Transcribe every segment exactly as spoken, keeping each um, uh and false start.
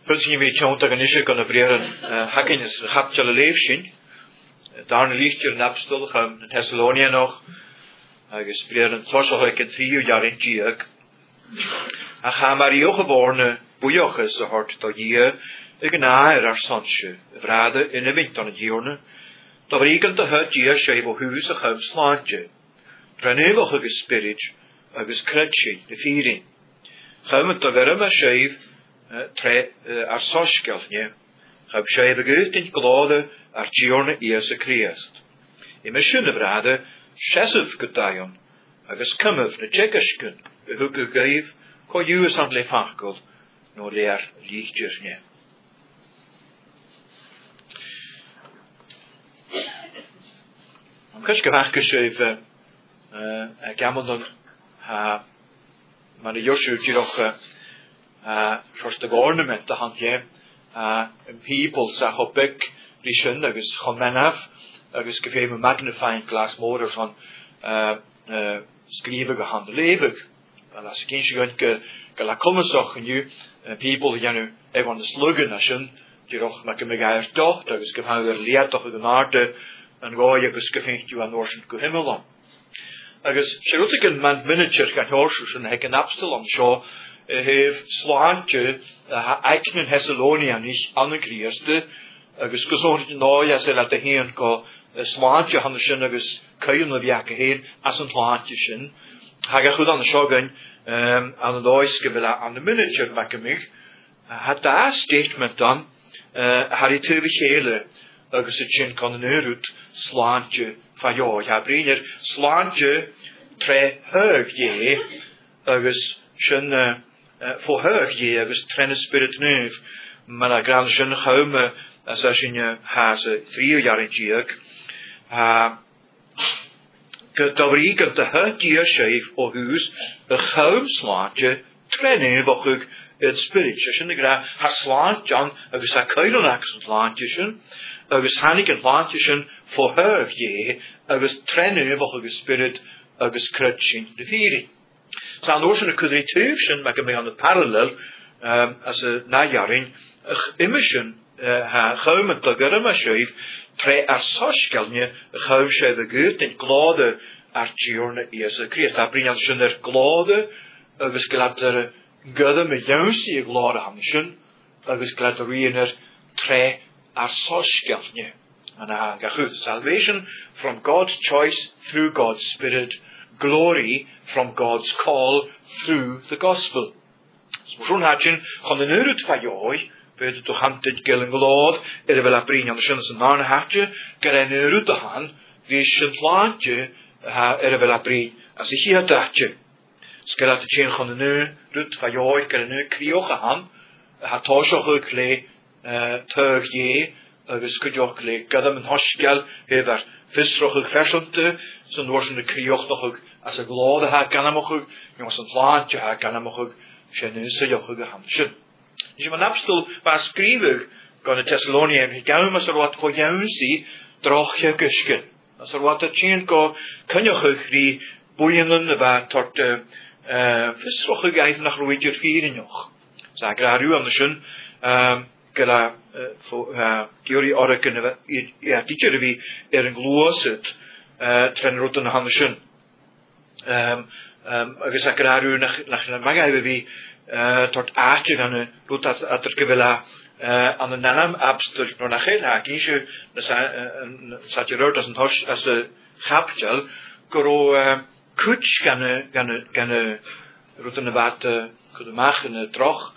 Pwysyn fi tiont ag yn eisiau gan y brer yn hagin ys chaptiol y leif sy'n. Darn y lichtir yn abstol chym yn Thessalonia noch. Agus brer yn tosol ag yn trio jarin diag. A cham ar iwch y born y bwyoch ys y hort do ie ag yn air ar sonsio. Y frade yn y mynd o'n y diwrna. Do fer igant y hyd ie sef o hwys a chym slantje. Drenefach ag ysbryd agus crydsi y ffyrin. Chym yn dofer yma sef tre ar sosgall nie. Chab sef ag yd yn glode ar diwrna Iesu Christ. I mysyn y brade, sesif gydaion, agus cymyf na tjegysgyn, y hwg y gaif, co ywys an le fachgol, no lear lichtir nie. Am cys gyfach gysef gamon o'n ha ma'n y iorsw diroch Uh, Trust the ornament the hand ye uh, and people sa hopik rishun agus chomenaf agus gefeim a magnifying glass motors on uh, uh, skrivig hand levig and as again she going to get la komisach and you people you know everyone the slogan nation diroch mak me gaer doch agus gefan der leer doch de narte and go you agus gefeint you an orschen go himmelon agus sherutigen man miniature gan horsus and heken abstel on show hef slantje eiken in Thessalonia nicht angekrieste agus gesort noia se la de heen ko slantje han sin agus kuien of jake heen as een slantje sin ha ga goed aan de shogun um aan de oiske vela aan de miniature makemig hat da statement dan har die twee hele agus het sin kan neurut slantje van jo ja briner slantje tre hug je agus sin voor her je agus trenne spirit neuf maar a gran sin chome as as in je hase drie jaar in jiek ha gedabrig te het je schef o huis a chome slaatje trenne wochug het spirit sin gra ha slaat jan agus a kuilen accent slaatje sin agus hanik en slaatje sin voor her je agus trenne wochug spirit agus krutsin de viering. So aan de oorzaak kunnen we tuifsen, maar ik heb aan de parallel, um, als een najaring, immersion, ha gauwmet de gurma schreef, tre ar soskelnje, gauw schreef de gut en glade ar tjorne Iesu Christ. Daar brengt ons schon er glade, agus glad er gudde met jousie glade hamschen, agus glad er wiener tre ar soskelnje. And uh, goed, salvation from God's choice through God's Spirit, glory from God's call through the gospel. So zo'n hadjen kan de neurut van jou, weet je toch aan dit gelen geloof, er wil aprin aan de schöne zijn hadje, kan er neurut te gaan, wie zijn laatje, er wil aprin als ik hier dachtje. Skelat de chen kan de neurut van jou, kan er nu krioge gaan, had toch ook le teug je, dus kun je ook le, kan hem een hospitaal, heeft visrochig versonte, zo'n worden de krioch nog ook as a glade ha ganamachug, jongens een laantje ha ganamachug, shenuse jochug hamshin. Dus je man abstel was skrivig, gan de Thessalonia, en gauw mas er wat voor jousie, drochje kusken. As er wat a tjen go, kunjochug die boeienden, waar tot visrochig even nach roeitjer vieren joch. Zeg graag u aan de shun, gela, Giori orken, ja, teacher wie er een gloos het, tren roten aan de shun. Um, um, agus ac yr arw nach na mag ai fi tort aatje gan y rwt at at yr gyfela an y nanam abstyr no nach hyn ac eisiau na sa't yr rwt as yn tos as y chaptial goro cwtch gan y gan y gan y rwt yn y bat gwyd y mach yn y droch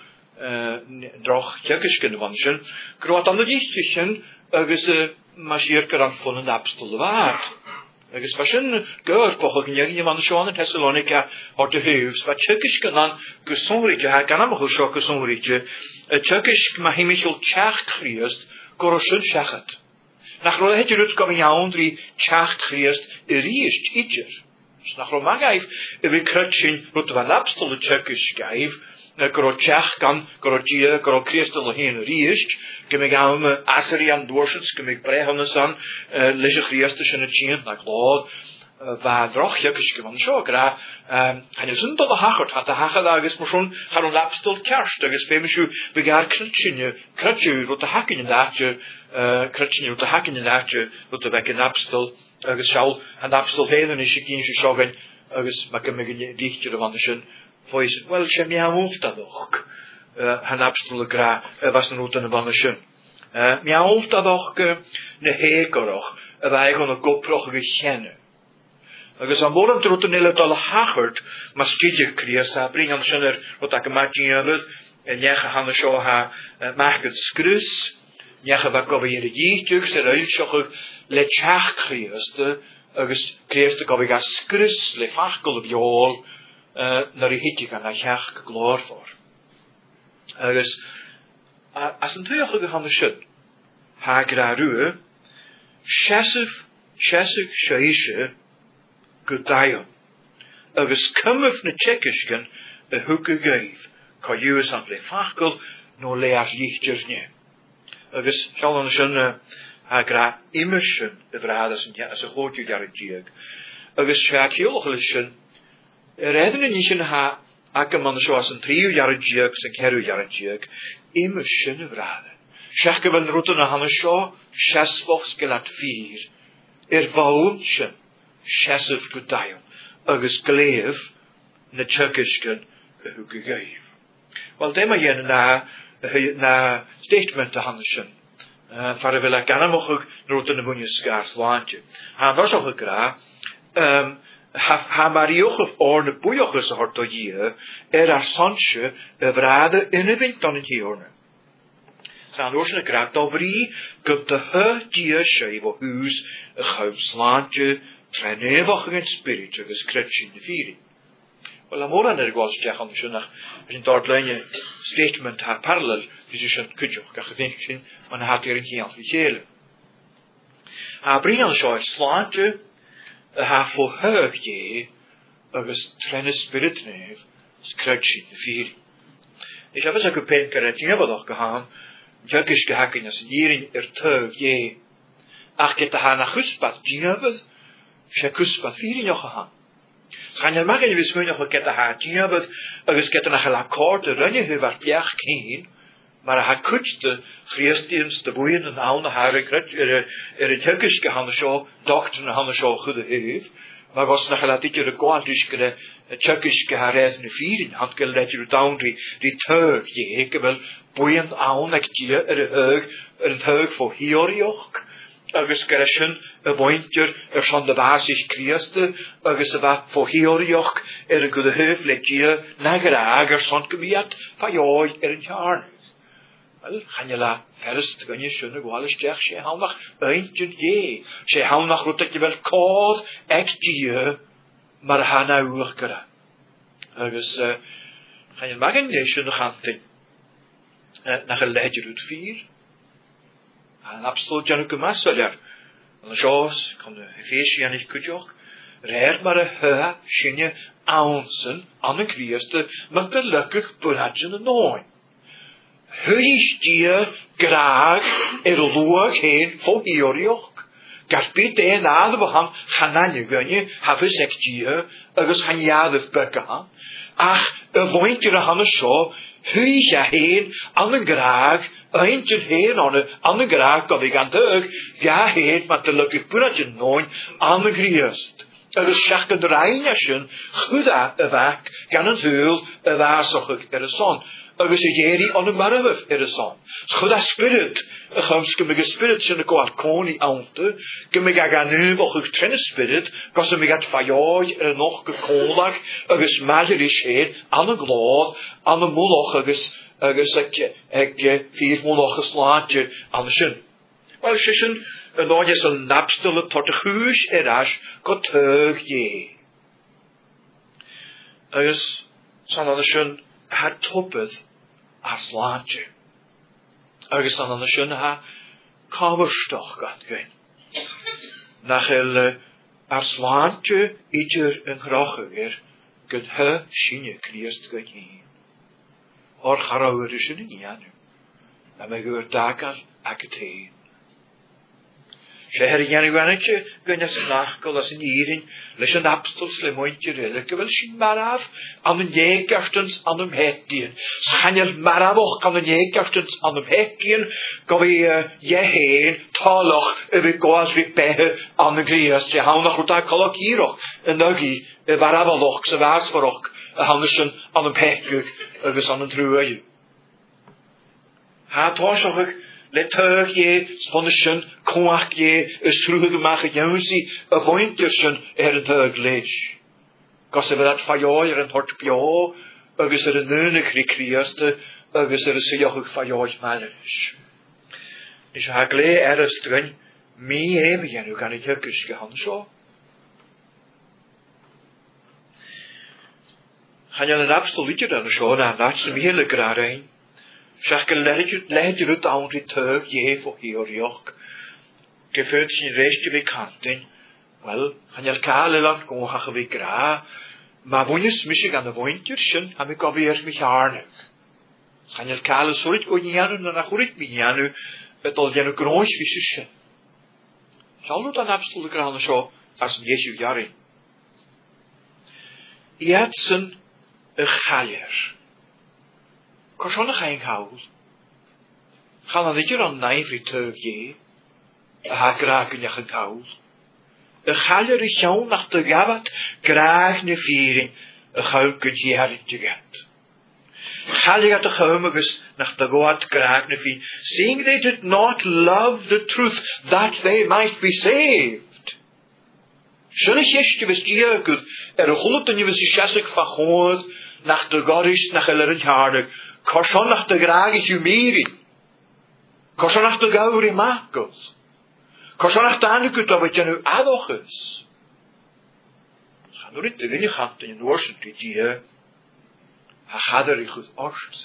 droch jygys gan y fansyn gro at an y ddysgysyn agus y masir gyda'n ffôn yn abstyl y fad. Agus fashion gör bochog in jegin man schon in Thessalonica hat de hufs wat tjekkisch genan gesonrige ha ganam ho scho gesonrige a tjekkisch ma himichel chach kriest goroshun shachat nach rol het jut kom ja ondri chach kriest riest itcher nach rol magaif we krutchin rut van abstol tjekkisch gaif na gorochach kan gorochie goro kriestel hin riest gemig am aseri an dorsens gemig brehanes an lege krieste in het chien na glad bha droch is go an seo gra han is sun dul a hachart hat a hachad agus mar sin har an lapstal kerst agus féimisiú begar krutsinne krutju rot a hakin in daatje krutsinne rot a hakin in daatje rot a bek an lapstal agus shall an lapstal velen is gin se shogen agus mak me dichtje van de sin voice well she me hoofd dat ook han lapstal gra was an rot an van de sin me hoofd dat ook ne hekoroch a wij gaan een koproch gechenne. Agus aan boren trot een hele talle hachert, maar skidje kreeg sa bring aan zonder wat ik maak je hebben en jij gaan de show ha maak het skrus, jij gaat ook weer de jeetjes de ruilschoch le chach kreeg agus kreeg de kobig as skrus le fachkel op jool naar die hitje kan naar chach gloor voor. Agus as een twee gaan de shit ha graru Shesif, Shesif, Shaisha, Gudayon. Agus cumuf na Tchekishkin, a hoeke gave, ka yuas an le fachkel, no lear lichtjes nie. Agus, shalom shun, ha gra immersion, de vradas en ja, as a gootje jarretjiek. Agus, shak hilgelishin, redden in nishin ha, akkeman zoals een trio jarretjiek, zijn keru jarretjiek, immersion de vraden. Shach van route naar Hanneshaw, Shesvochs gelat vier. Er woontje, Shesef Gudayon, agus gleef, na Tchekishken, hoe gegeven. Wel, deze maar na, na statement te Hanneshen. Vader wil ik aan hem ook route naar Bunje schaars waantje. Hij was ook gra, ha Marioch of orne boeioch hort tot je, er haar sansje, vrade in de wind dan in hierne. Gaan oorsene graag dovri, gup de he die schei wo huis, een gauw slaantje, trainewach in spirit, agus kretsch in de viering. Wel, amor aan er was jach aan de zondag, als een dort lijnje statement ha parallel, dus is een kutjoch, ga gevinkt zien, maar hij had hier een geen anticele. Ha bring aan zo'n slaantje, ha voor heug je, agus traine spirit neef, is kretsch in de viering. Ik heb eens ook een penker en tien hebben nog gehaan, Juggish gehakken as hierin er teug je. Ach get ha na chuspat djinabed. She kuspat vier nog gehaan. Gaan je maar in wis moet nog get ha djinabed. Agus get na gela kort de runje hu wat jach keen. Maar ha kutste Christians de boeien en al na hare kret er er juggish gehaan so dokter na han so goede heef. Maar was na gela dit de kwalisch kre Tchekkish gehares ne vier had gelet je down die die teug je ik wel boeiend aan ek die er heug er het heug voor hiorioch agus gerschen een bointje er van de basis Christe agus wat voor hiorioch er een goede heuf let je nagerager son gebied van jou er een jaar wel gaan je la verst kan je schöne gwalisch zeg je hou nog eentje je ze hou nog goed dat je wel koos ek die maar ha na uur kera. Agus gaan je maar in deze nog aan ten. Na geleidje uit vier. Aan absoluut Januke Massaler. En zoals kan de Efesie niet kutjoch. Reer maar een ha shinje ounsen aan de Christen met de gelukkig puratje de nooi. Huis die graag er loog heen voor hiorioch. Garpit en na de behang gaan aan je gunje, hebben sectie, agus gaan jaren bekken. Ach, een wondje aan de show, hui je heen, aan een graag, eentje heen aan een, aan een graag, dat ik aan de ja heen, met de lukke puratje nooit, aan de griest. Agus schakken de reinischen, goed aan de weg, gaan een heul, een waarzog er zon. Agus je jeri aan de marwef er zon. Goed aan spirit. Gams ke me spirit sin ko at koni aunte, ke me ga nu och ik trenne spirit, gas me gat fajoj er noch gekolag, agus magisch heer aan een gloed, aan een moloch agus agus ek ek vier moloch geslaatje aan de sin. Wel sishen, en dan is een napstelle tot de huis eras got heug je. Agus san aan de sin het toppet as laatje. Agus dan aan de schöne ha kaverstoch gaat gwen. Nachel arslaantje ieder een grache weer kunt he shinje kriest gwen. Or garouwer is er niet aan. En me gehoor dakar ak het heen. Sheher yan gwanetje gwynas nachgol as yn irin leis an apstols le mointir ele gyfel sy'n maraf an yn iegastens an ym hegien. Shanel maravoch an yn iegastens an ym hegien gofi jeheen taloch y fi goas fi behe an y grias je hawnach rwta kolok hiroch yn ygi y farafoloch sy fasforoch y hawnysyn an ym hegig ygys an yn drwy. Ha tosioch le teug je, sponnischen, koach je, is terugemaak het jousie, a vointjersen er een teug lees. Gos er dat fajooi er een hort pio, agus er een neunig rekriaste, agus er een sejochig fajooi malerisch. Is ha glee er is drin, mee hebben je nu kan ik jukjes gehan zo. Gaan je een absoluutje dan zo, dan laat ze me hele graag een. Zeg ik leid je het aan die teug je voor hier joch. Gevoeld zijn reisje bij kanten. Wel, gaan je kale lang kon gaan we gra. Maar wanneer mis ik aan de winters, heb ik alweer mich harnig. Gaan je kale soort kon je aan en dan hoor ik me aan het al je een groot visje. Zal het dan absoluut aan zo als een Jezus jaren. Je hebt zijn een galier. Kan nog geen houden. Gaan dan dit je dan nijvrig teug je. Ha graag in je gehouden. Een galer is jou nach de gavat graag ne viering. Een gauw kunt je herintje get. Galer gaat de gauwmiges nach de goat graag ne viering. Seeing they did not love the truth that they might be saved. Zullen je wist je goed. Er een goede dan je wist je chasik van goed. Nach de goris nach ellerend hardig. Korsan nach de graag is umiri. Korsan nach de gauri makels. Korsan nach de aanekut dat wat je nu adoch is. Ga nu niet de winnie gaat in je noorsen die die ha gaat er goed orst.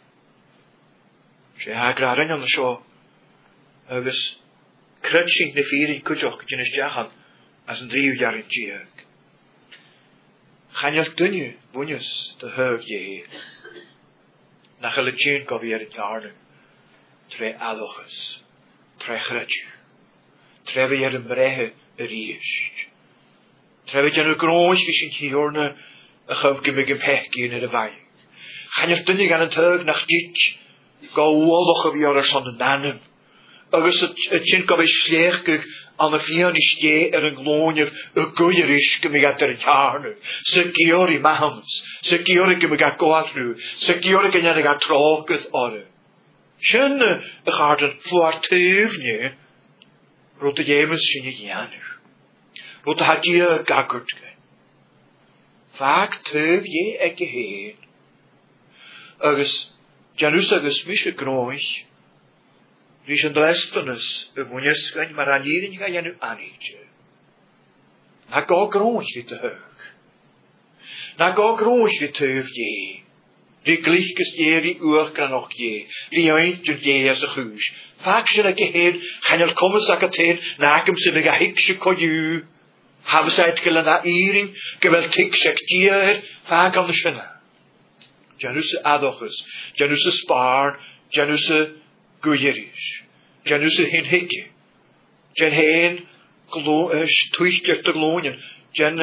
Ze ha graag in aan de show. Er was krutsching de viering kutjoch je is jagan als een drie jaar in die. Gaan je dunje bunjes de heug je. Nach a legend go weer in jarden. Tre adochus. Tre grutje. Tre we er een brehe riest. Tre we je een groot vis in hiorne. A gauw gimmig im hekje in de wijn. Gaan je dunnig aan het heug nach dit. Go woldoch of jaren van de nanem. Agus het chin go wees sleechtig. Aan de vier is je er een gloonjer. Een goeie is gimmig uit er jarne. Se giori mahams. Se giori gimmig uit goatru. Se giori gimmig uit trokkes orde. Schöne garden voartevne. Rote jemes sin je janer. Rote had je gakkert. Vaak tev je ekki heen. Agus janus agus mische groich. Rys yn dlestynnus y fwynys gan mae'r anirin gan ynu anidje. Na go groich di te hyg. Na go groich di teuf je. Ri glichkes je ri uwch gran och je. Ri ointje je as y chwys. Fag sy'n ag hyn, chan yr comas ag at hyn, nagym sy'n ag a higsio coiw. Hafsaid gyda na iring, gyfel tigseg dier, fag am y syna. Janus y adochus, janus y spar, janus y gwyerish. Janus y hyn higi. Jan hyn twychgert y glonien. Jan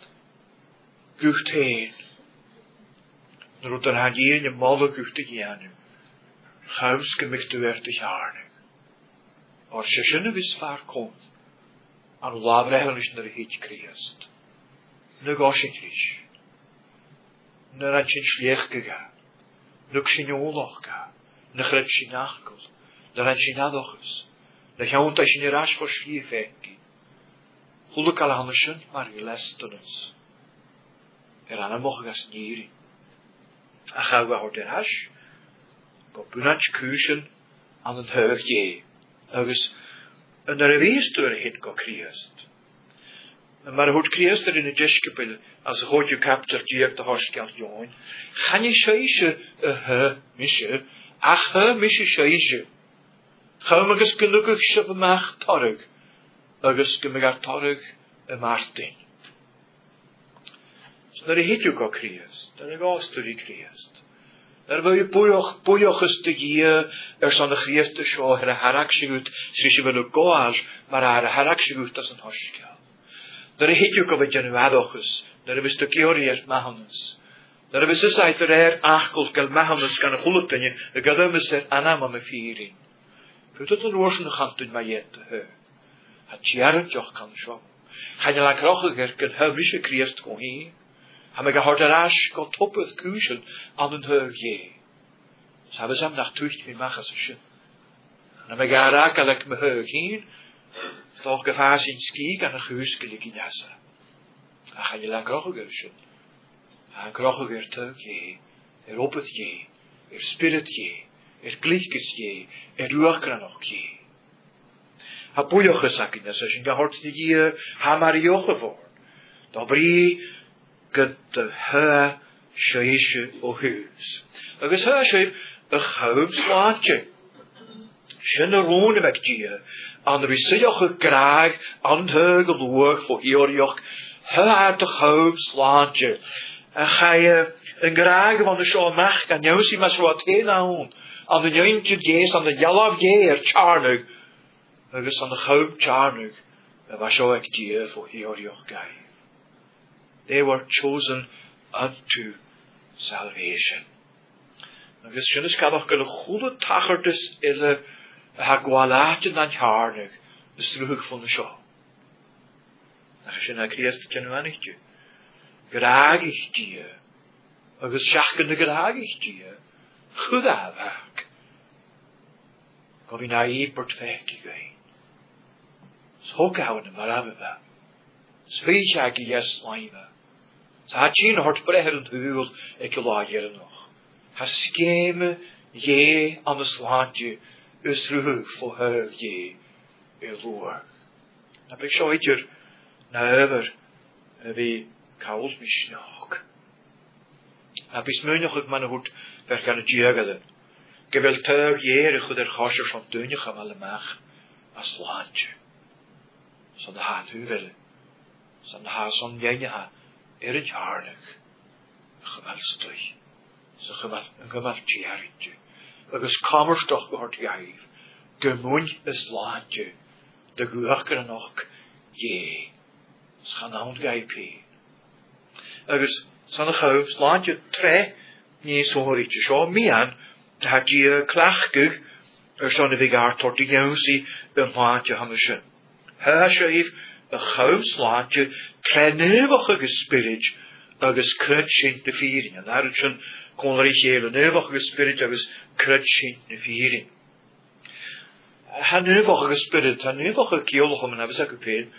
gwcht hyn. Nrwyd yr hagien y molle gwcht y gianw. Chaws gymig dwert y jarnig. O'r sy'n y fys far kon. An labrehel is naar hit kriest. Nu gosig is. Nu ran sin schlecht gegaan. Nu sin oorlog ga. Nu gret sin nachkel. Nu ran sin adochus. Nu gaan ta sin rasch voor schlief ekki. Goedelijk al andersen, maar gelestenus. Er aan mocht gas nieri. A gaan we hoor der hash. Go bunach kusen aan het heugje. Agus en er wees door het go kriest. Maar hoe kriest er in de jeskepel als goed je kapter dier de horskel join. Gaan je scheise eh misje. Ach he misje scheise. Gaan we ges gelukkig schep mag torg. Agus gemag torg e Martin. Snor het je go kriest. Dan er was door die kriest. Er wil je boeioch, boeioch is de gie, er son de Christus scho, er harak sigut, srisje wil ook goas, maar er harak sigut as een hoschkel. Daar heet je ook al wat januadochus, daar is de kioriërs mahanus. Daar is het uit er achkel, kel mahanus kan een goede je, de gadem is er anama me viering. Goed dat een oorsen gaan doen maar je te heu. Het jaren joch kan zo. Ga je lang rochiger, kan heu misje kriest kon hier. Haben wir gehört, der Asch, Gott toppet Küchen an den Höhe je. So haben wir es nach Tücht, wie machen sie schon. Und haben wir gehört, dass wir Höhe gehen, doch gefahr sind Ski, an der Hüskel ginassen. Ach, je lang rochiger schon. Ein rochiger Tag je, er opet je, er spirit je, er glichkes je, er ruachkran auch je. Ha boeioche sakin, das ist ein gehört, die Hamarioche vor. Da brie, Gud de heu scheisje o huis. Agus heu scheif een goud slaatje. Schöne rone weg die. An de wissejoche graag an heu geloog voor hiorjoch. Heu uit de goud slaatje. En ga je een graag van de show mag kan jou zien maar zo wat heen aan. An de jointje geest aan de jalav jeer charnug. Agus aan de goud charnug. En was zo ik die voor hiorjoch gai. They were chosen unto salvation. Nou, dus je kan nog een goede tacher dus in de hagwalaatje dan jaarnig. Dus terug van de show. Dan is je naar Christus kennen we niet. Graag ik die. Een geschakende graag ik die. Goed aanwerk. Kom je naar je portfeuille gaan. Zo houden maar hebben we. Zweet je eigenlijk yes lijmen. Ze had je hart breherend huwel, ik laat je nog. Ha scheme je aan de slaatje, is terug voor haar je, je loer. Dan ben ik zo iets naar over, wie kouls me snog. Dan ben ik me nog op mijn hoed, waar kan het jegelen. Ik wil tuig jere goed er gasje van dunje gaan alle mag, als slaatje. Zo de haat huwelen. Zo de haat zo'n jenje ha. Er een jaarlig. Gemal stui. Zo gemal, een gemal tjaartje. Agus kamers toch gehoord jaif. Gemoen is laatje. De guachkere nog. Je. Is gaan aan het gaipi. Agus, zo'n gehoofd laatje tre. Nie zo horietje. Zo mian. Dat je klachkig. Er zo'n vegaar tot de jousie. Een laatje hammerschen. Hij schreef. Een gehoofdslaatje, treineuwige gespirit, agus krutschint de viering. En daar is een konrichele neuwige gespirit, agus krutschint de viering. Een neuwige gespirit, een neuwige keeloch om een hebben ze gepeen.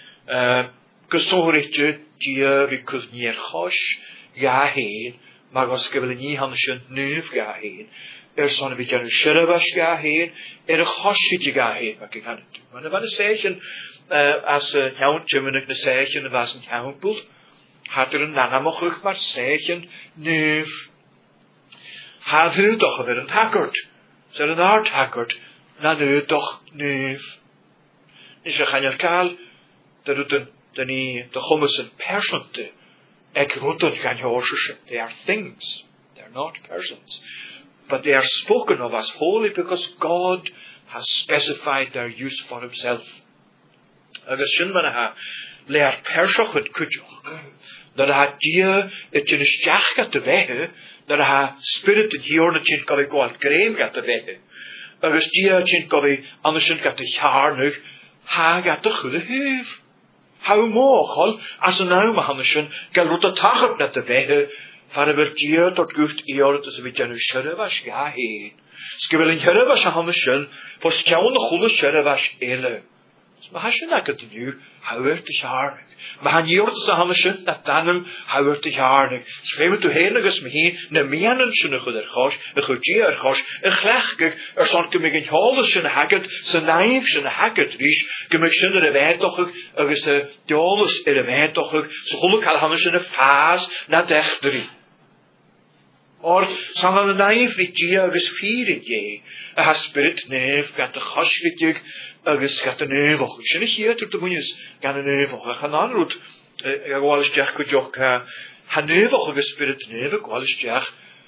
Gesorgte die we kunnen niet gosh ga heen, maar als ik wil niet anders een neuw ga heen. Er zo'n beetje een schreeuwers ga heen, er een goshje ga heen, maar ik kan het doen. Maar dan zeggen Uh, als een jouwtje met een zeetje was een jouwpoel, had er een nanamogig maar zeetje neef. Had u toch weer een hakkerd, ze een hart hakkerd, dan u toch neef. Dus je gaat je kaal, dat doet een, dat niet, de gommes een personte, ik roeten gaan je oorzaken. They are things, they are not persons, but they are spoken of as holy because God has specified their use for himself. Agus sin man ha leer persoch het kutjoch. Dat ha die het in stjach gat te wege, dat ha spirit het hier net chin kan go al kreem gat te wege. Agus die chin kan anders gat te jaarnig ha gat te goede heef. Hou mogel as een nou mahanschen gal rot tag net te wege, van er die tot gucht eor dat ze met janu schre was ga heen. Skewel in jare was hanschen, voor skjaun de goede schre was ele. Maar als je dat kunt doen, hou er te jaarnig. Maar aan je ordes aan de schut dat dan hou er te jaarnig. Schreef het heilig is me heen, ne menen zijn een goede gos, een goede er gos, een glechtig, er zal ik me geen holde zijn hacket, zijn naïef zijn hacket ries, ik me zijn er wijtochig, er is de doles er wijtochig, zo geluk al hannes in een faas, naar dechterie. Or, zal aan de naïef niet je, er is vieren je. Er has spirit neef, gaat de gaswittig, agus gaat een eeuwig. Ik zie niet hier, tot de moedjes, gaan een eeuwig. Ik ga aan roet, ik ga wel eens zeggen, ik ga een eeuwig gespirit neef, ik ga wel eens zeggen,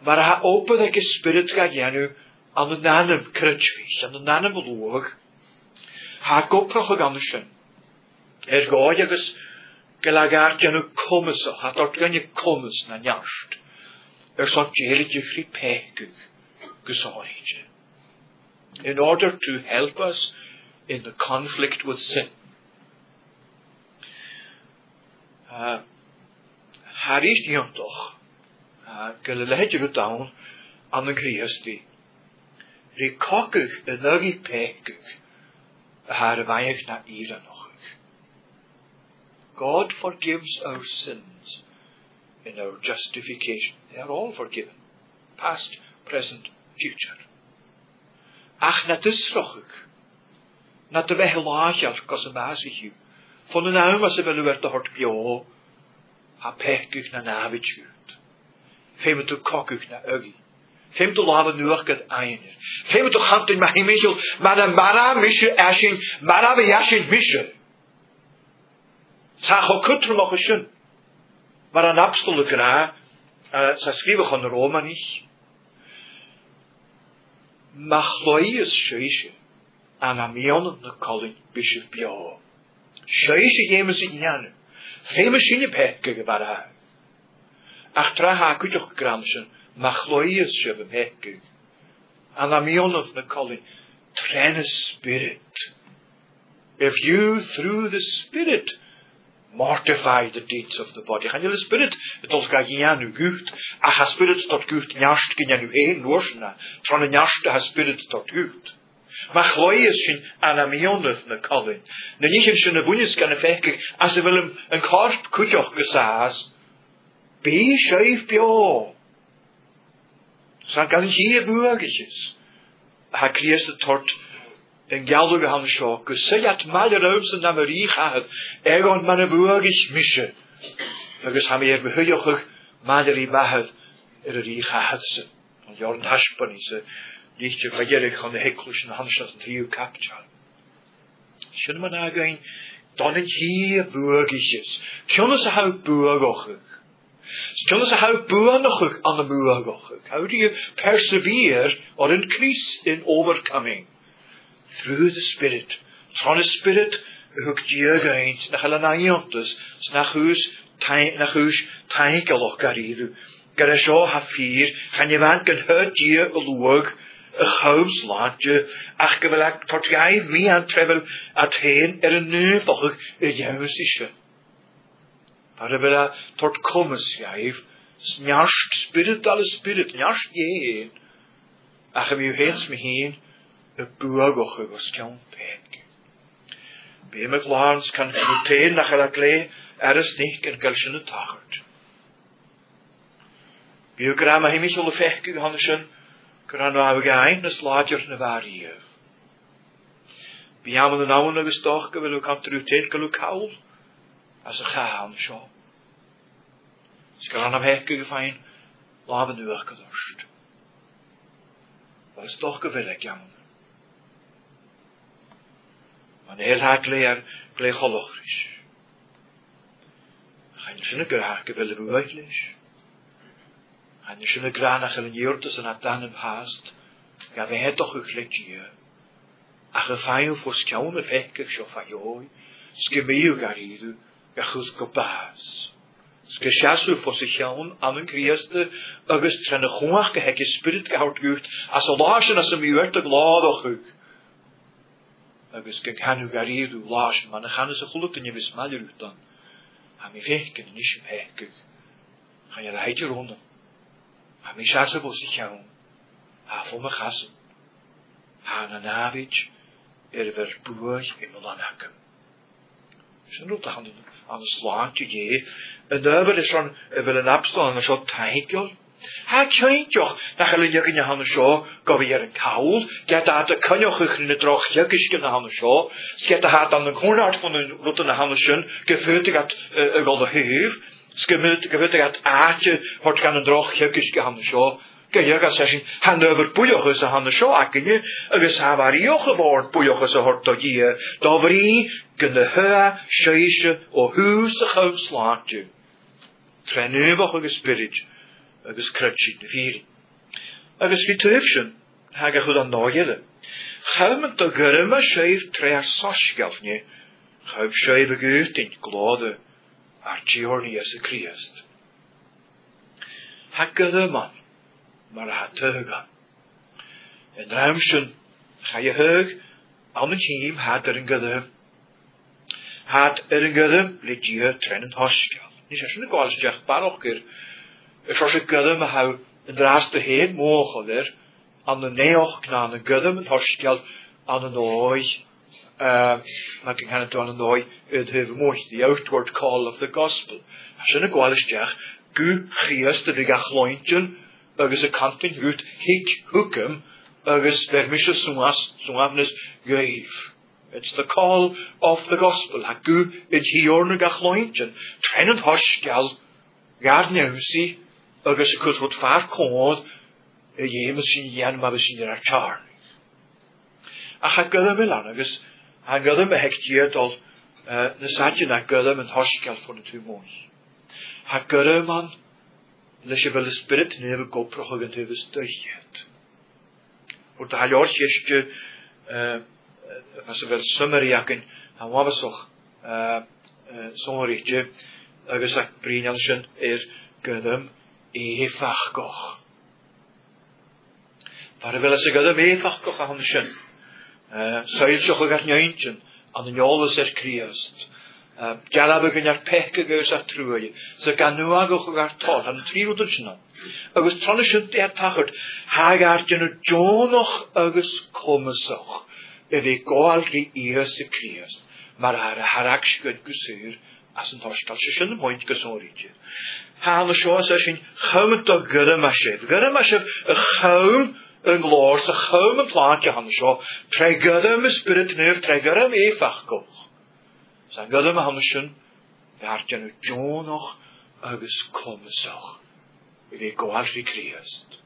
Maar ha open dat je spirit ga jenu aan de nanem krutschvies, aan de nanem beloog. Ha koprach aan de shin. Er ga je ges gelagaart jenu kommes, ha dort gan je kommes na njast. Er zal jeletje gripekig gezorgd. In order to help us in the conflict with sin. Uh, Haar is niet toch. Gele leidje het down aan de Christi. Die kokkig en nuggy pekig. Haar weinig na ira nog. God forgives our sins in our justification. They are all forgiven. Past, present, future. Ach, na dis rochig. Na de weg laagjar, kos een maasig u. Van een naam was ze wel werd de hort bio. Ha pekig na navig uit. Fem het kokkig na uggy. Fem te laven nu ook het einde. Fem het hand in mijn michel, maar de mara misje ashin, mara we yashin misje. Zag ook kutrum ook schön. Maar een absolute gra, ze schrijven van Roma niet. Machloïs scheisje, aan amion de Colin Bishop bio. Scheisje jemen ze in Fem machine pekig gebara. Achtra ha kujoch granschen, machloïs schebe pekig. Aan amion of de Colin, train spirit. If you through the spirit mortify the deeds of the body. Gaan jullie spirit, het ons gaat je nu goed. Ach, ha spirit tot goed, njast kun je nu heen loosna. Tron een njast ha spirit tot goed. Maar glooi is zijn anamionef na Colin. Na niet in zijn boenis kan effectief, als ze willen een korp kutjoch gesaas, be scheef bio. Zijn kan hier burgertjes. Ha kriest tot en geldige han scho, gesejat mal der Römsen na Marie gaat, er und meine burgisch mische. Verges haben wir behöjig mal der Wahrheit er die gaat. Und jorn haspanise, nicht je verjerig von der heklischen Handstadt trio kapchal. Schön man again, dann hier burgisches. Können sie halt burgig. Kunnen ze hou burgig aan de burgig. How do you persevere or increase in overcoming? Through the Spirit. Tron the Spirit, hoek je geënt, nach alle naïontes, nach huis, nach huis, tainkeloch gariru. Garasho ha vier, gaan je waan kan hut je geloog, een goudslaatje, ach gewelak tot jij wie aan travel, at heen er een neufachig, een juisische. Maar we tot komen schrijf, njast Spirit alle Spirit, njast je, ach hem je heens me heen, een burger was kan pek. Bij me klaans kan meteen nach er klee, er is niet een gelschene tachert. Bij u krama hem is alle fechke hanschen, kan nou we geheimnis later ne varie. Bij hem de nou nog gestoken, wil ik aan terug tegen kaul, als er gaan zo. Ze kan aan hem hekken gefijn, laven nu ook gedorst. Wat is toch gewillig, jammer. Wanneer hij kleer, kleer gelukkig. Ga je zijn graag willen bewijzen. Ga je zijn graag naar een jurtes en aan hem haast. Ja, we hebben toch geklikt hier. Ach, een fijn voor schouwen effectief zo van jou. Schemeel garidu, ja goed gebaas. Scheschasu voor zich schouwen aan een Christe, august zijn de goeie gehekke spirit gehoord gehoord, als een laasje als een muurte gladig. Agus kan hanu garidu laasje, maar dan gaan ze gelukt en je wist maar je dan. Ga me vechken en is je hekig. Ga je leidje ronden. Ga me schassen voor zich schouwen. Ha voor me gassen. Ha na navich, er werd boeig in mijn lanakken. Ze doet de handen aan de slaantje je. En daar is zo'n, er wil een abstel en een soort tijkel. Ha kindjoch, nach alle juggen je handen zo, ga weer een kaul. Get uit de kanjoch in de droog juggisch in de handen zo. Sket de hart aan de koornaart van de rotte handen schoen. Gevoeld gaat een golde heef. Gevoeld gaat aatje, wordt gaan een droog juggisch in de handen zo. Gejuga zeggen, handen over poejoches de handen zo akkenje. Agus havario geworden poejoches de hort tot je. Doveri, kunnen hua, scheisje, o huus de goudslaatje. Trein eeuwige spirit. Agus krutje de viering. agus vi tuifsin, hag a chud an náile. Chaumen do gyrma séif tre ar sosgelfni, chauf séif a gwyrt in glode ar Georgi as a Christ. Ha gyrman, mar ha tugan. En ruimsen, ga je heug, an een team had er een gyrm. Had er een gyrm, let je trennen hoskal. Nis as een gwaas jach barochger, is as een gyrm a hou een draaste heen mogel an de neoch kna een gyrm en hoskal an een ooi, uh, maar ik kan het aan een ooi, het heeft mocht, the outward call of the gospel. As een gwaas jach, gu Christ de gach lointjen, agus a kantin gut hik hukum, agus ver misha suas, suavnes geif. It's the call of the gospel. Ha gu id hiorna gach lointjen, trenend hoskal, garneusi, agus a kut wat vaar kood, e jemes sin jan ma besin er char. A ha gudde me lan, agus ha gudde me hektiert al, na satje na gudde men hoskal voor de tu moos. Ha gudde man, leis je wel de spirit neve goproch og en teve stuighet. Voor de haljaar sjeske, als je wel summeriaken, han wabesoch, songeritje, agus ak brinelsen er gudde eefach goch. Waar willen ze gudde eefach goch aan de sjen. Suilsjoch og at njöintjen, an den joles er Christ. Galab ag yn ar pech gys ar trwy. So gan nhw agwch ag ar tol, an tri rwyd yn sy'n. Agus tron y sydd er tachod, hag ar dyn nhw jonoch agus comasoch. Ydy goal gri ias y Christ. Mae'r ar y harag sgyd gysur, as yn torstal sy'n mwynt gysorid. Han y sio as sy'n chymryd o gyda masif. Gyda masif y chym yn glor, y chym yn plant i han y sio. Tre gyda my spirit nef, tre gyda my eifach goch. Sa'n gyda my hanysyn, fe ardian nhw jonoch agus comasoch. Ydy goal gri Christ.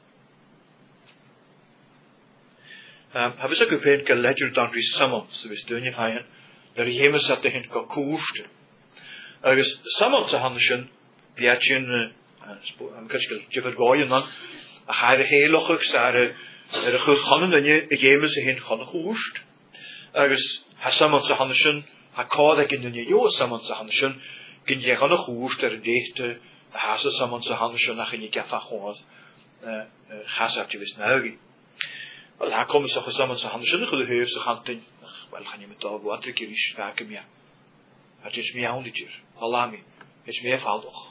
Hafys ag ypen gael ledger dan rhi samont, so fys dyn i'n haen, yr iemes at y hyn go cwfst. Agus samont a hanysyn, biad sy'n, am gysgol, gyfer goi yna, a haid y heiloch ag sa ar y chwch honan yn y iemes y hyn chon y chwfst. Agus ha samont a hanysyn, ha codd ag yn y jo samont a hanysyn, gyn ie chon y chwfst ar y dechte, a has y samont a hanysyn ach yn i gaffa chwad, chas ar ti fys nawgi. Wel, ha kom so gesamen so handen zullen de heus so gaan tin. Wel, gaan je met al wat ik hier is vaak meer. Het is meer honderdje. Halami. Het is meer vaaldig.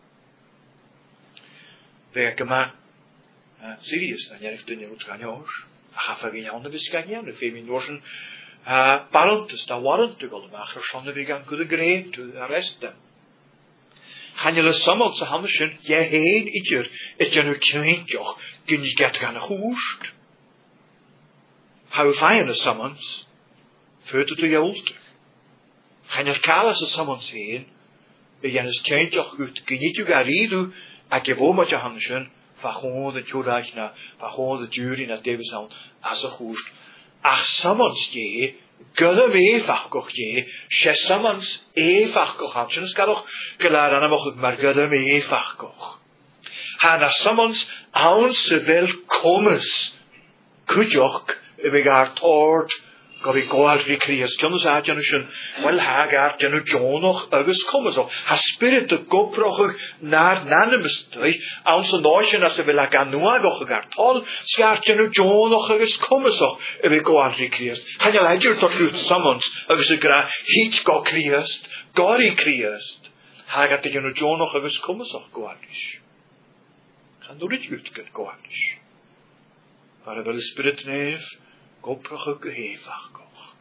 Werken maar. Serieus, dan jij heeft niet gaan jongens. Ga vergin je handen beskanjen, de femin dorsen. Parent is daar warrant te gaan maken. Zonde we gaan kunnen green to the rest. Gaan jullie samen so handen zullen je heen ietsje. Het je nu kleintje. Kun je get gaan goed. Hou fijn de summons, voert het u je olter. Gaan er kalen ze summons heen, en je is change ook goed, kun je je ridu, en je woon met je handen, van gewoon de jurachna, van gewoon de jury naar Davidson, als een goed. Ach summons je, gudde meefach koch je, she summons eefach koch had, en het kan ook gelaar aan hem ook maar gudde meefach koch. Han a summons, aans ze wel kommes, kujok, we gaan toort, go we go al Christ. Kunnen ze aan je wel hagar je nu jonog agus komen zo. Ha spirit de goprochig naar nanem bestui. Ons nooitje als ze willen gaan nu go gegaan tol. Schaart je nu jonog agus komen zo. We go al Christ. Han je ledger tot goed summons agus ze gra hit go Christ, gori Christ. Hagar je nu jonog agus komen zo go al. Gaan doe dit goed go al. Maar wel spirit neef. Goprach gehevach goch.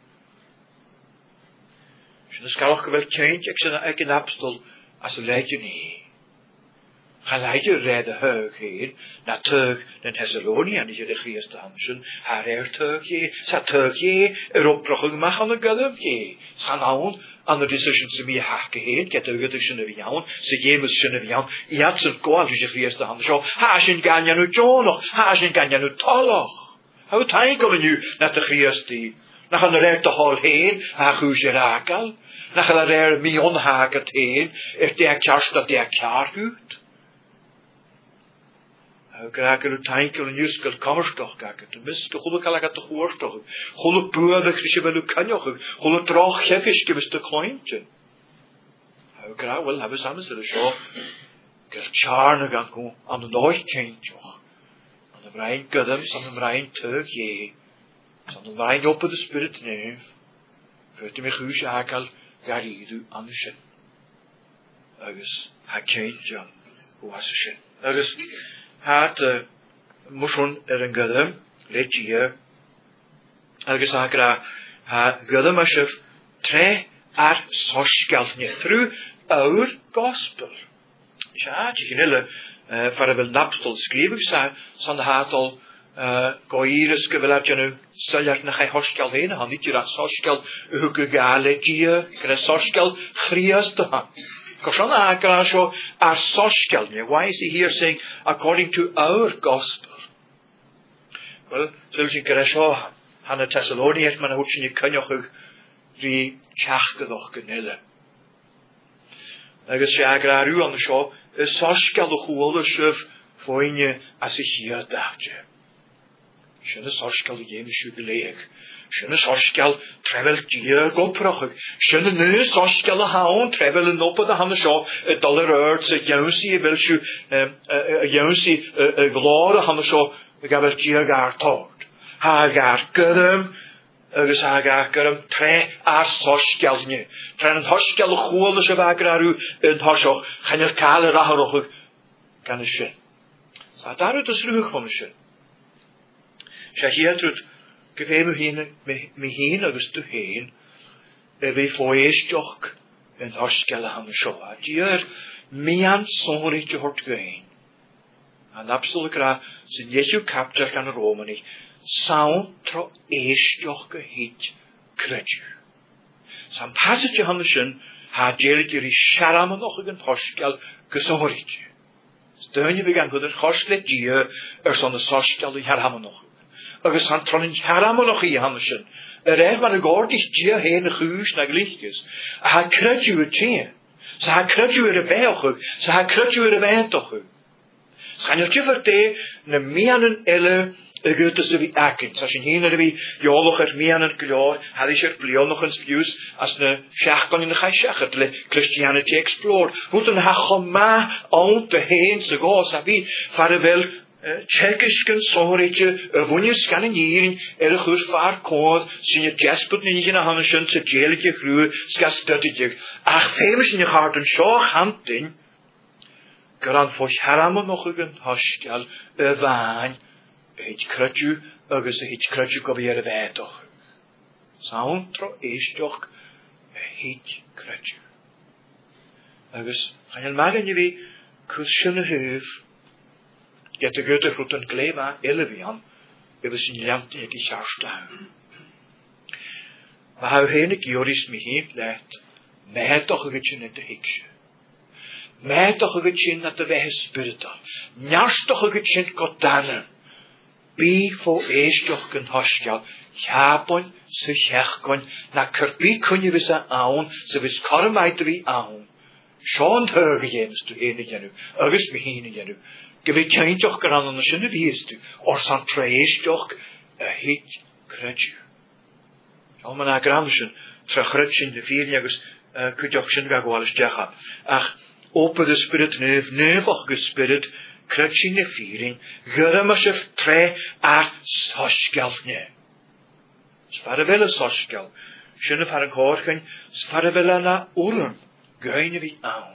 Zijn de skalch geweld change, ik zijn ek in abstel, als een leidje nie. Gaan leidje redde heug heen, na teug den Thessalonia, die je de Christ hansen, haar er teug je, sa teug je, er opprach gemach aan de gulm je. Gaan aan, aan de decision ze meer haken heen, get de gudde zijn vian, ze jemes zijn vian, i had zijn koal, die je Christ hansen, ha zijn ganja nu jonog, ha zijn ganja nu toloch. How tanken nu naar de Christi? Na gaan er de hal heen, ha goeie rakel. Na gaan er mion haket heen, er der kerst dat der klaar goed. Graag een tankel en juskal kamerstoch gaket. De mis de goede kalagat de goorstoch. Goede buurde krisje wel kanjoch. Goede droog gekkisch gewist de kleintje. Graag wel hebben samen zullen zo. Ger charne gaan kom aan de nooit kindjoch. Aan de brein kudem, aan de brein teug je. Aan de brein op de spirit neef. Veut me guus akal garidu aan de shin. Agus ha kindje. Hoe was het? Agus had uh, motion er een gudem, let je hier. Agus agra ha gudem asjef tre ar soskelt niet through our gospel. Ja, je genille voor een napstel schrijven zei, van de haat al goeieres gewelab je nu zelf naar hij hoskel heen, han niet je dat soskelt hukke gale je, kre soskelt Christus te han. Koshana akrasho ar soskelne. Why is he here saying according to our gospel? Well, zullen je krasho han het Thessaloniërs man hoort je kunjoch die chachgedoch genelle. Agus je agraru aan de show is soskel de goede schuf voor je als ik hier dachtje. Schöne soskel de game jubileeg. Schöne soskel travel gier goprochig. Schöne ne soskel haun travel en op de handen zo het dollar earth het jonsie wil je eh jonsie eh gloire handen zo we gaan het gier gar tot. Ha gar kudem agus ha gar kudem tre ar soskel nie. Tre een soskel goede ze wakraru en hosog gaan er kale raharoch kan schön. Wat daar het is terug van schön. Zeg hier tot geef me heen, me heen, agus te heen, en we vooreestjoch, en harskelle aan de show. Dier, me aan zongeritje hoort geen. En absoluut graag, zijn Jesu kapter kan Romani, saun tro eestjoch geheet, kredju. Zijn passage aan de shin, ha jelit jullie sharamen nog een harskel gezongeritje. Steun je began goed, het harslet dier, er zijn de harskel die haramen nog. Agus han tronin haramonoch i hanschen. Er er maar gordig die heen guus na glichtjes. Ha kretju het tien. Ze ha kretju er beoch. Ze ha kretju er beoch. Gaan je verte ne meanen elle goede ze wie aken. Als je heen er wie jalocher meanen klaar, had ik er pleo nog eens views als ne schach kan in de schach het Christianity explore. Hoe dan ha gema aan te heen ze go sa wie farewell Tjekkisken zorgetje, wanneer scannen hierin, er goed vaar koud, zien je jasput niet in de handen, ze jeletje groeien, ska stuttetje. Ach, famous in je hart een zo handing. Gran voor haramen nog een haskal, een wijn, het krutju, ergens het krutju kan weer bij toch. Soundtro is toch het krutju. Ergens, gaan je maar in je wie, kussen heuf. Get de goede groeten kleva, elevian, we hebben zijn land in je staan. Maar hoe heen ik Joris me heeft leidt, mij toch een beetje net de hikje. Mij toch een beetje net de weg spirita. Njas toch een beetje net kodanen. Bi voor eerst toch een haskal. Japon, ze jachkon, na kerpi kun je wisse aan, ze wis karmait wie aan. Schoon heuge jems tu heen jenu, ergens me heen jenu. Gewe keintjoch geran aan de schöne wiestu, or san treestjoch a hit kretju. Allemaal na grandischen, trachretschen de vier jagus kutjoch schön gagoalisch jacha. Ach, open de spirit neuf, neufach gespirit, kretschen de viering, geremachef tre ar soskelfne. Sparevelle soskel, schöne varen korken, sparevelle na uren, geine wie aan.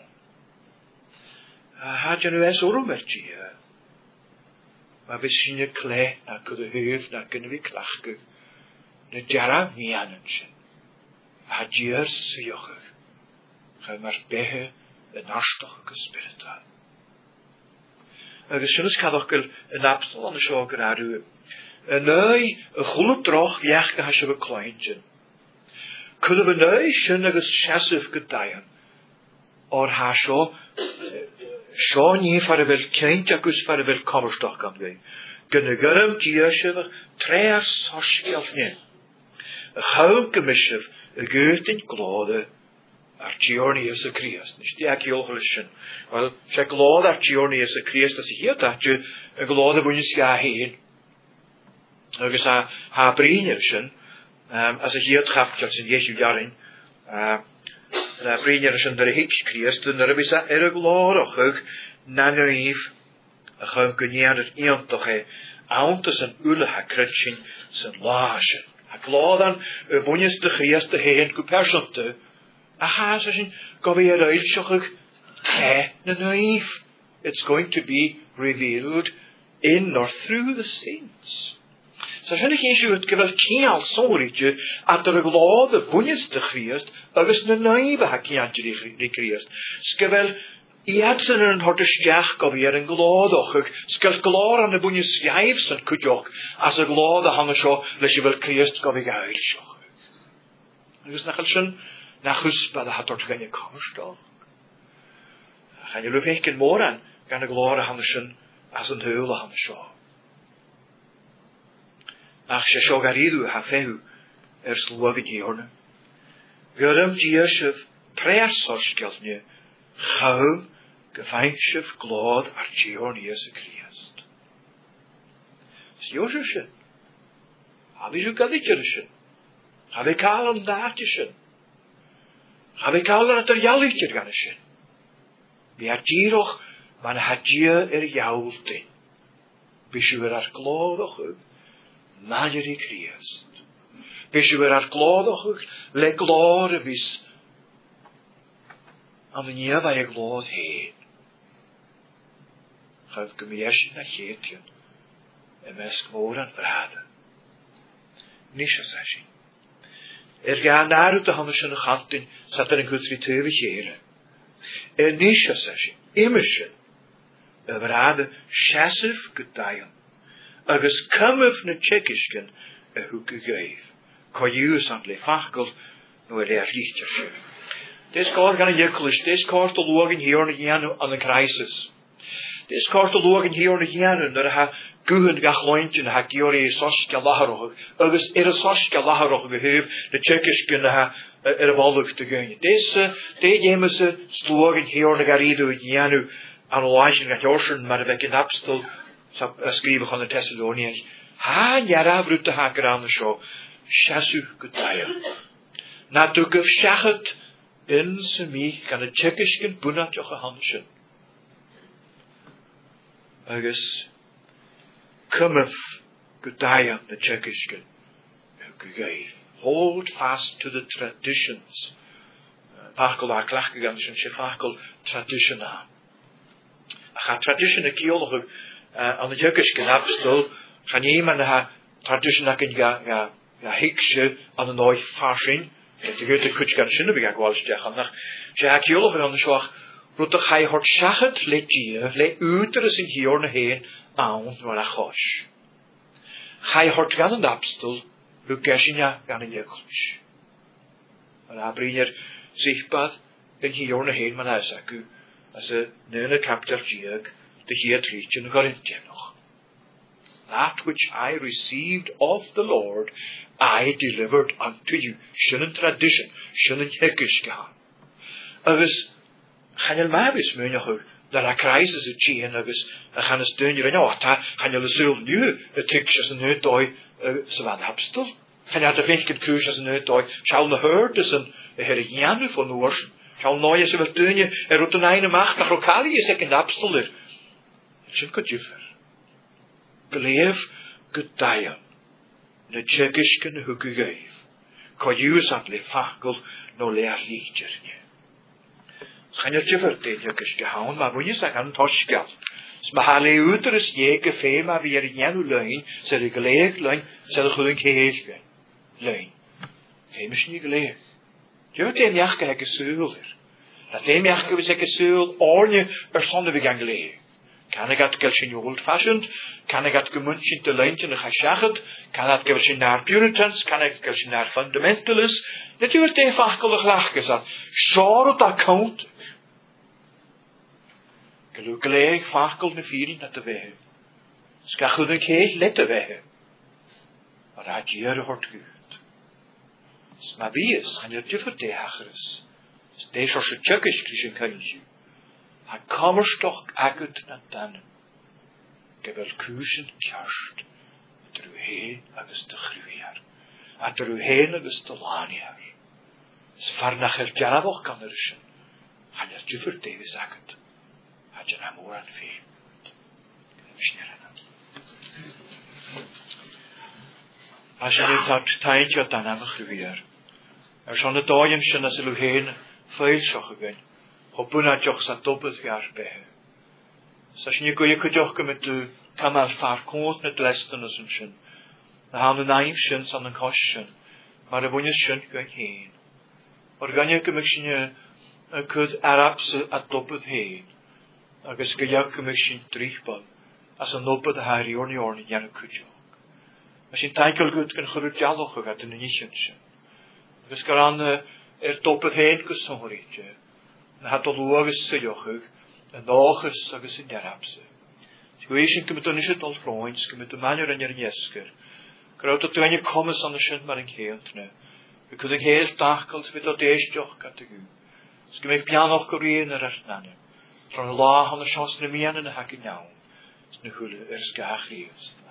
Had je nu eens oren met je? Maar we zien je klei, dan kunnen we heuf, dan kunnen we klachten. De jara mianenschen. Had je er zwijgig. Ga maar bij een hartstochtige spirit aan. En we zullen schadelijk een abstel aan de schoger naar u. En nu, een goede droog, wegge als je we kleintje. Kunnen we nu schöne geschessig gedeihen. Or ha zo, Sean je farewell keintje kus farewell kamerstoch kan wij. Kunnen germ tiersjever treer soskelf nie. Een gauwke misjef, een geurt in klode. ar tiorni is a Christ. Nis di ac iolchlishin. Wel, se glod ar tiorni is a Christ as a hiad dat je a glod a bwynys ga heen. Agus a ha brinir sin, um, as a hiad chapchal sy'n iesu jarin, uh, a brinir sin dar a hig Christ, yn yr ybys a er a glod och ag na naif, a chym gynnian yr iontoch e, awntas yn ule ha krytsin sy'n lasin. A glodan y bwynys dy Christ dy hen gw persynte, a has as yn gofi ar eilsioch ag te na naif. It's going to be revealed in or through the saints. So sy'n eich eisiau at gyfer cial sôrydju at yr glod y bwynys dy Christ agos na naif a ha ciantir i Christ. Sgyfel iad sy'n yn hordysdiach gofi ar yn glod och ag sgyl glor an y bwynys iaif sy'n cwdioch as y glod a hang sio leis i fel Christ gofi gael sioch. Agos nachal sy'n nachws bad a hadort gan y comstoch. Chan i lwf eich yn moran gan y glor a hang sy'n as yn hyl a hang sio. Ach se sio garidw ha few er slwag yn hiorna. Gyrym diasyf preasorskjalt ni chawm gefeinsif glod ar tiorn Iesu Christ. Sjoosje sin. Haf i so gaditjer sin. Haf i kael an dati sin. Haf i kael an at er jallichtjer gan sin. Vi ar diroch man hadje er jaultin. Bisju er ar glod och ug. Nager i Christ. Bisju er ar glod och ug. Le glore vis. An de nieuw waar je glod heen. Gaat gemeesje naar geetje. En mes moor aan vragen. Nisha zei. Er gaan naar uit de handen zijn gant in. Zat er een goed ritueel jaren. En nisha zei. Immerse. Er vragen chasif getuigen. Agus kumuf na tjekisken. Er hoeke geef. Kojuus aan le fachkel. No er er lichtje. This kort gan jeklish, this kort to logen hier na janu an the crisis. This kort to logen hier na janu, dat ha guhen gachlointje ha giori soska laharoch, agus er soska laharoch gehev, de tjekisken ha er volk te gunje. This de jemese slogen hier na garido janu an Elijah ga jorsen maar de in abstel schrijven van de Thessaloniërs. Ha jara vrut te haker aan de show. Shasu gutaya. Na tukuf shachet in se mi kan het tjekisken bunat joche hansje. Agus kumef gudaya de tjekisken. Hold fast to the traditions. Fakel daar klachgegaan zijn ze fakel traditiona. Ga tradition ik jolge aan de tjekisken afstel. Ga niemand ha tradition kan ga ga ga hiksje aan de nooit fasching. De grote kutsch kan zinnen bij gwal stegen. Nach Jack Jolver aan de zwag. Roet hij hort zegt let je le uteres in hier naar heen aan waar hij gosh. Hij hort gaan de abstel. Hoe kersinja gaan in je kutsch. Maar hij brengt zichtbaar in hier naar heen maar hij zegt u als een neune kapter jiek de hier trietje nog in nog. That which I received of the Lord, I delivered unto you. Shouldn't tradition, shouldn't hekish gaan. Agus, gaan je maar eens menig dat a crisis het zien, agus, gaan een steunje in oh, ta, gaan je zul nu het tikjes en het dooi, ze van abstel. Gaan je de vinken kuurs en het dooi, shall the herd is een herjanu van oorsen. Shall nooit ze wel steunje, er roet een einde macht, maar ook al je second abstel er. Het is een kutjuffer. Gleef getuigen. Ne tjekisken hu gegeef. Kojuus at le fakel no leer lichtjer. Gaan je tjever te tjekis gehauen, maar wanneer ze gaan toschgeld. Smahale uteres jeke fema weer jenu lein, ze de geleeg lein, ze de goeding geheel lein. Femis niet geleeg. Je weet hem jachke hekke zeuler. Dat hem jachke we zekke zeul, orje er zonde begang geleeg. Kan ik het gelschen old fashioned? Kan ik het gemunchen te leintje en geschachet? Kan het gelschen naar Puritans? Kan ik het gelschen naar fundamentalists? Natuurlijk een vakkelig lach gezet. Zorg dat account. Gelukkig vakkel de viering naar de weg. Schachel ik heel let de weg. Maar dat jaren wordt goed. Maar wie is? Gaan je het je verdedigen? Deze als je tjekkisch krijgt kan je. Hij kamerstoch agut na dan. Gebel kusen tjast. Het er heen agus de gruier. Het er heen agus de lanier. Svar nach el jaravoch kan er zijn. Hij het je vertellen zaket. Hij je naar moran vee. Als je dit had tijdje dan hebben gruier. Er zijn de dagen zijn als er heen veel schochen gaan. Hopuna joch sa dobbelt jaar bij. Zoals je kun je kunt met de kamer vaar koos met lesten als een schön. Dan gaan de naïef schön aan een kostje. Maar de bonje schön kun heen. Maar je kun je een kut Arabse at dobbelt heen. Agus kun je kun je driegbal. Als een dobbelt haar jorn jorn jaren kutje. Als je tijkel goed kun gerut jaloch gaat in een nichtje. Agus kan er dobbelt heen kussonrietje. En had al logisch se jochig, en logisch agus in derapse. Sgwysyn gymryd o'n eisiau dol roens, gymryd o'n maniwr yn yr iesgyr. Gwrawd o dwi'n ei comas an y sy'n mar yn ceilt na. Fy cwyd yn heil dachgol fydd o deis joch gat y gw. Sgym eich pianoch gwrien yr arnanna. Tron y la hon y sios na mian yn y hag yn iawn. Sna hwle yr sgach rios.